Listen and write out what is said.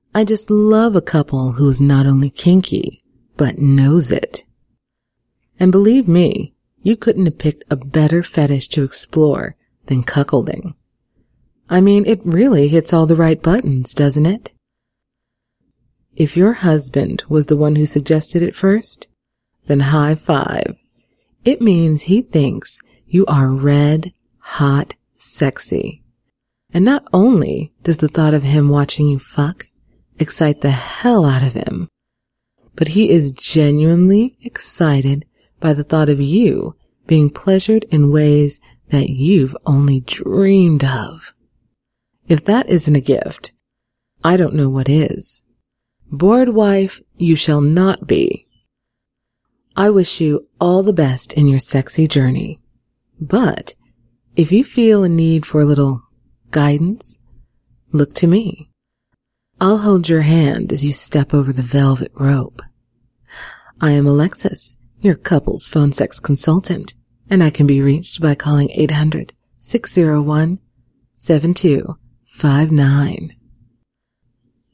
I just love a couple who's not only kinky, but knows it. And believe me, you couldn't have picked a better fetish to explore than cuckolding. I mean, it really hits all the right buttons, doesn't it? If your husband was the one who suggested it first, then high five. It means he thinks you are red, hot, sexy. And not only does the thought of him watching you fuck excite the hell out of him, but he is genuinely excited by the thought of you being pleasured in ways that you've only dreamed of. If that isn't a gift, I don't know what is. Bored wife, you shall not be. I wish you all the best in your sexy journey. But if you feel a need for a little guidance, look to me. I'll hold your hand as you step over the velvet rope. I am Alexis, your couples phone sex consultant, and I can be reached by calling 800-601-7259.